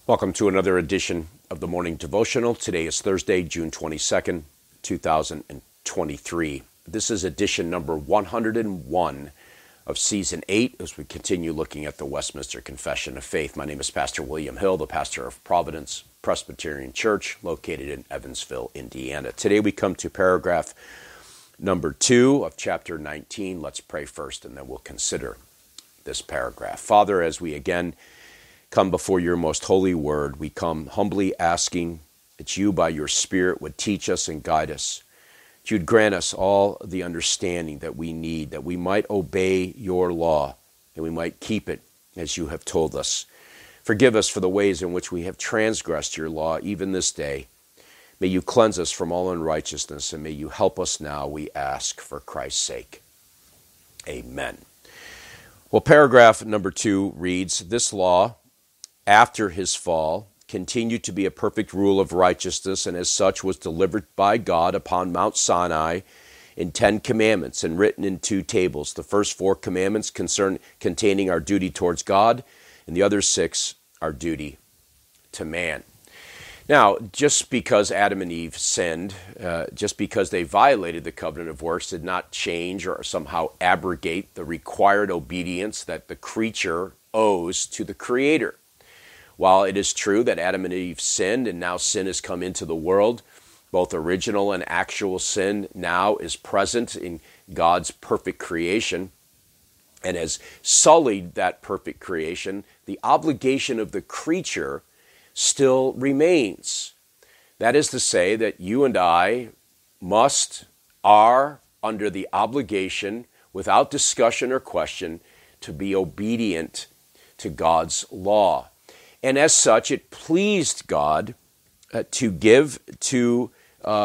Welcome to another edition of the Morning Devotional. Today is Thursday, June 22nd, 2023. This is edition number 101 of Season 8 as we continue looking at the Westminster Confession of Faith. My name is Pastor William Hill, the pastor of Providence Presbyterian Church, located in Evansville, Indiana. Today we come to paragraph number 2 of chapter 19. Let's pray first and then we'll consider this paragraph. Father, as we again come before your most holy word, we come humbly asking that you by your Spirit would teach us and guide us. That you'd grant us all the understanding that we need, that we might obey your law, and we might keep it as you have told us. Forgive us for the ways in which we have transgressed your law even this day. May you cleanse us from all unrighteousness, and may you help us now, we ask, for Christ's sake. Amen. Well, paragraph number 2 reads, this law, after his fall, continued to be a perfect rule of righteousness, and as such was delivered by God upon Mount Sinai in 10 commandments and written in 2 tables. The first 4 commandments containing our duty towards God, and the other 6 our duty to man. Now, just because Adam and Eve sinned, just because they violated the covenant of works, did not change or somehow abrogate the required obedience that the creature owes to the Creator. While it is true that Adam and Eve sinned and now sin has come into the world, both original and actual sin now is present in God's perfect creation and has sullied that perfect creation, the obligation of the creature still remains. That is to say that you and I are under the obligation, without discussion or question, to be obedient to God's law. And as such, it pleased God to give to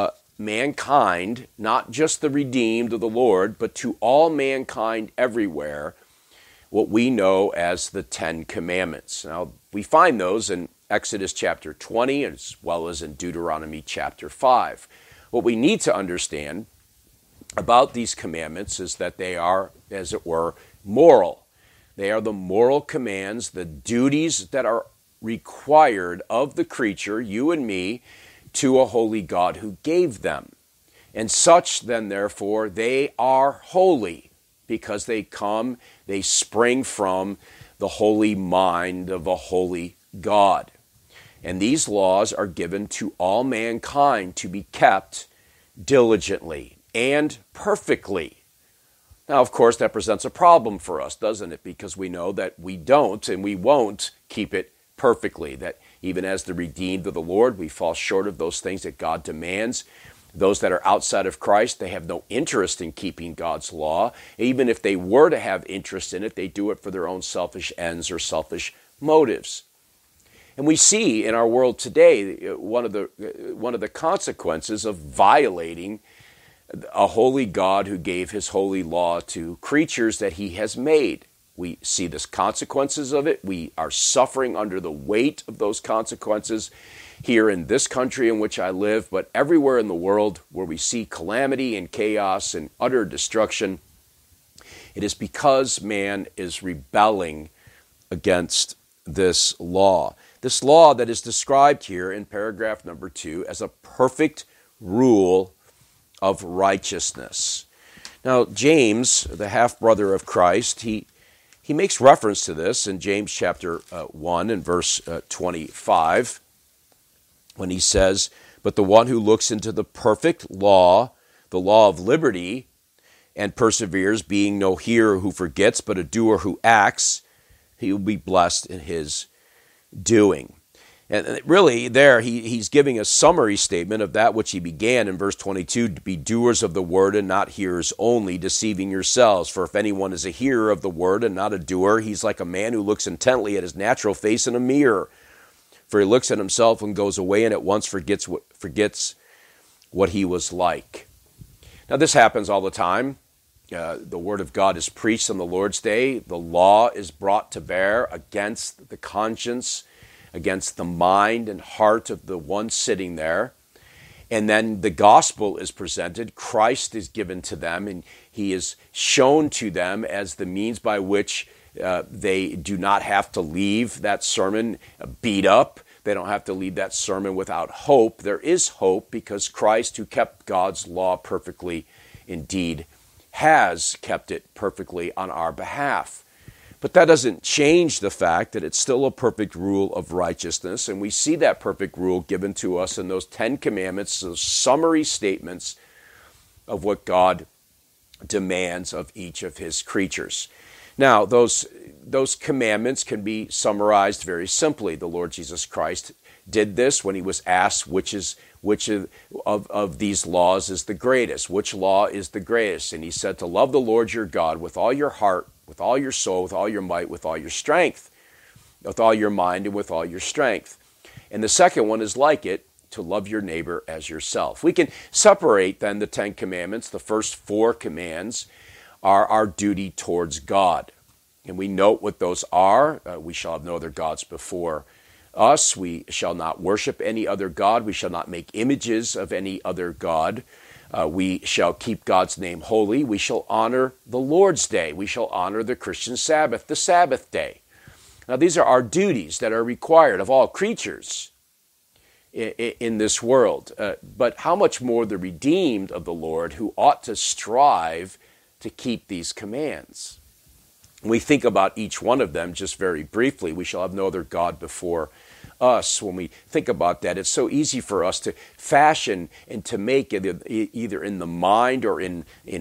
mankind, not just the redeemed of the Lord, but to all mankind everywhere, what we know as the 10 Commandments. Now, we find those in Exodus chapter 20 as well as in Deuteronomy chapter 5. What we need to understand about these commandments is that they are, as it were, moral. They are the moral commands, the duties that are required of the creature, you and me, to a holy God who gave them. And such then, therefore, they are holy because they spring from the holy mind of a holy God. And these laws are given to all mankind to be kept diligently and perfectly. Now, of course, that presents a problem for us, doesn't it? Because we know that we don't and we won't keep it perfectly, that even as the redeemed of the Lord, we fall short of those things that God demands. Those that are outside of Christ, they have no interest in keeping God's law. Even if they were to have interest in it, they do it for their own selfish ends or selfish motives. And we see in our world today one of the consequences of violating a holy God who gave his holy law to creatures that he has made. We see the consequences of it. We are suffering under the weight of those consequences here in this country in which I live, but everywhere in the world where we see calamity and chaos and utter destruction, it is because man is rebelling against this law. This law that is described here in paragraph number 2 as a perfect rule of righteousness. Now, James, the half-brother of Christ, he makes reference to this in James chapter 1 and verse 25 when he says, but the one who looks into the perfect law, the law of liberty, and perseveres, being no hearer who forgets, but a doer who acts, he will be blessed in his doing. And really there he's giving a summary statement of that which he began in verse 22, to be doers of the word and not hearers only, deceiving yourselves. For if anyone is a hearer of the word and not a doer, he's like a man who looks intently at his natural face in a mirror. For he looks at himself and goes away and at once forgets what he was like. Now this happens all the time. The word of God is preached on the Lord's Day. The law is brought to bear against the conscience, against the mind and heart of the one sitting there. And then the gospel is presented. Christ is given to them, and he is shown to them as the means by which they do not have to leave that sermon beat up. They don't have to leave that sermon without hope. There is hope because Christ, who kept God's law perfectly, indeed has kept it perfectly on our behalf. But that doesn't change the fact that it's still a perfect rule of righteousness, and we see that perfect rule given to us in those 10 commandments, those summary statements of what God demands of each of his creatures. Now, those commandments can be summarized very simply. The Lord Jesus Christ did this when he was asked which of these laws is the greatest, which law is the greatest. And he said to love the Lord your God with all your heart, with all your soul, with all your might, with all your strength, with all your mind, and with all your strength. And the second one is like it, to love your neighbor as yourself. We can separate then the 10 commandments. The first 4 commands are our duty towards God. And we note what those are. We shall have no other gods before us. We shall not worship any other god. We shall not make images of any other god. We shall keep God's name holy. We shall honor the Lord's day. We shall honor the Christian Sabbath, the Sabbath day. Now, these are our duties that are required of all creatures in this world. But how much more the redeemed of the Lord, who ought to strive to keep these commands? We think about each one of them just very briefly. We shall have no other God before us. When we think about that, it's so easy for us to fashion and to make it either in the mind or in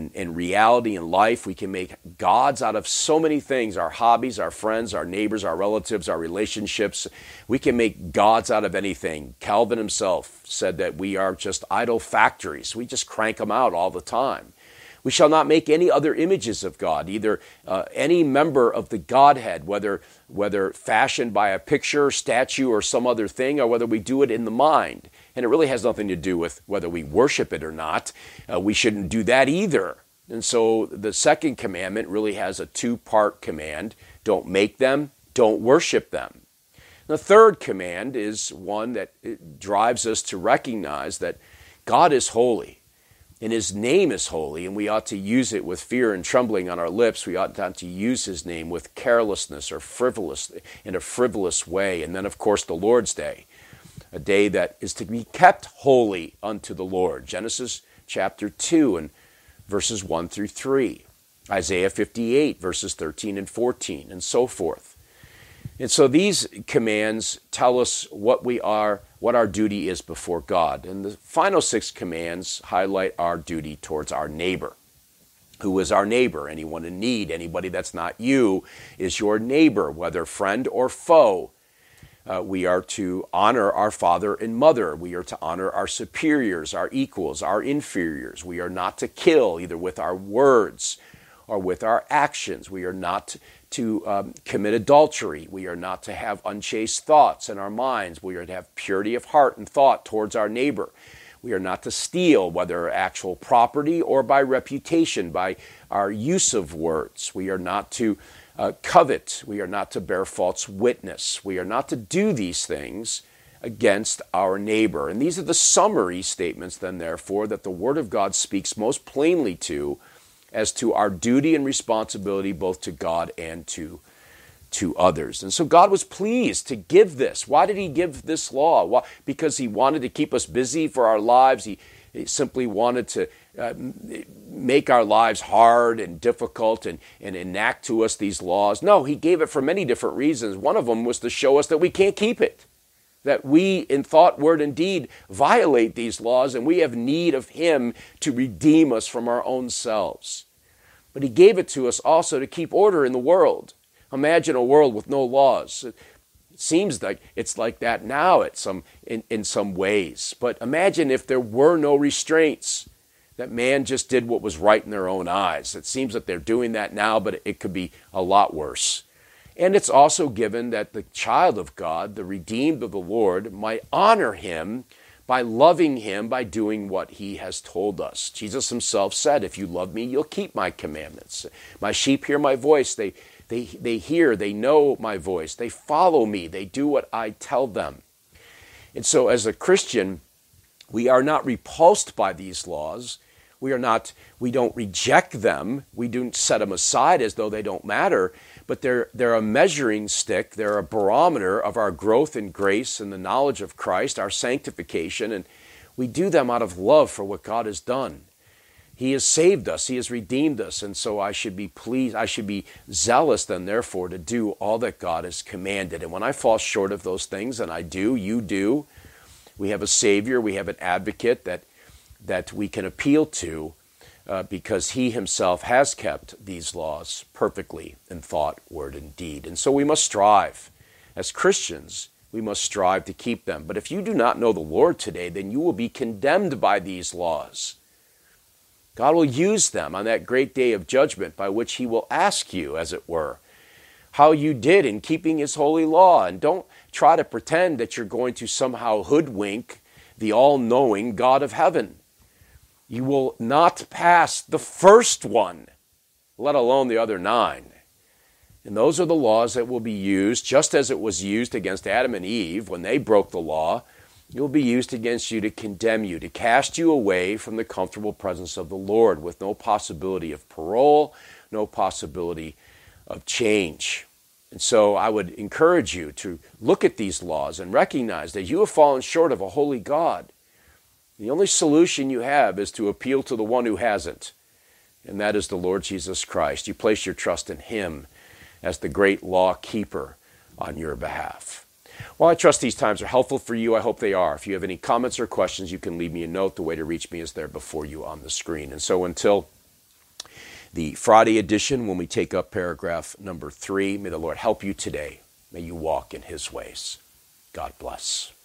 reality in life. We can make gods out of so many things: our hobbies, our friends, our neighbors, our relatives, our relationships. We can make gods out of anything. Calvin himself said that we are just idol factories. We just crank them out all the time. We shall not make any other images of God, either any member of the Godhead, whether fashioned by a picture, statue, or some other thing, or whether we do it in the mind. And it really has nothing to do with whether we worship it or not. We shouldn't do that either. And so the second commandment really has a 2-part command. Don't make them, don't worship them. The third command is one that drives us to recognize that God is holy. And his name is holy, and we ought to use it with fear and trembling on our lips. We ought not to use his name with carelessness or in a frivolous way. And then, of course, the Lord's Day, a day that is to be kept holy unto the Lord. Genesis chapter 2 and verses 1 through 3. Isaiah 58, verses 13 and 14, and so forth. And so these commands tell us what we are, what our duty is before God. And the final 6 commands highlight our duty towards our neighbor. Who is our neighbor? Anyone in need, anybody that's not you is your neighbor, whether friend or foe. We are to honor our father and mother. We are to honor our superiors, our equals, our inferiors. We are not to kill, either with our words or with our actions. We are not to commit adultery. We are not to have unchaste thoughts in our minds. We are to have purity of heart and thought towards our neighbor. We are not to steal, whether actual property or by reputation, by our use of words. We are not to covet. We are not to bear false witness. We are not to do these things against our neighbor. And these are the summary statements, then, therefore, that the Word of God speaks most plainly to as to our duty and responsibility both to God and to others. And so God was pleased to give this. Why did he give this law? Why? Because he wanted to keep us busy for our lives. He simply wanted to make our lives hard and difficult and enact to us these laws. No, he gave it for many different reasons. One of them was to show us that we can't keep it, that we in thought, word, and deed violate these laws, and we have need of him to redeem us from our own selves. But he gave it to us also to keep order in the world. Imagine a world with no laws. It seems like it's like that now in some ways. But imagine if there were no restraints, that man just did what was right in their own eyes. It seems that they're doing that now, but it could be a lot worse. And it's also given that the child of God, the redeemed of the Lord, might honor him by loving him, by doing what he has told us. Jesus himself said, if you love me, you'll keep my commandments. My sheep hear my voice. They hear, they know my voice. They follow me. They do what I tell them. And so as a Christian, we are not repulsed by these laws. We don't reject them. We don't set them aside as though they don't matter. but they're a measuring stick. They're a barometer of our growth in grace and the knowledge of Christ, our sanctification, and we do them out of love for what God has done. He has saved us. He has redeemed us. And so I should be pleased. I should be zealous then, therefore, to do all that God has commanded. And when I fall short of those things, and I do, you do, we have a Savior, we have an advocate that we can appeal to because He Himself has kept these laws perfectly in thought, word, and deed. And so we must strive. As Christians, we must strive to keep them. But if you do not know the Lord today, then you will be condemned by these laws. God will use them on that great day of judgment by which He will ask you, as it were, how you did in keeping His holy law. And don't try to pretend that you're going to somehow hoodwink the all-knowing God of heaven. You will not pass the first one, let alone the other 9. And those are the laws that will be used, just as it was used against Adam and Eve when they broke the law. It will be used against you to condemn you, to cast you away from the comfortable presence of the Lord with no possibility of parole, no possibility of change. And so I would encourage you to look at these laws and recognize that you have fallen short of a holy God. The only solution you have is to appeal to the one who hasn't, and that is the Lord Jesus Christ. You place your trust in Him as the great law keeper on your behalf. Well, I trust these times are helpful for you. I hope they are. If you have any comments or questions, you can leave me a note. The way to reach me is there before you on the screen. And so until the Friday edition, when we take up paragraph number 3, may the Lord help you today. May you walk in His ways. God bless.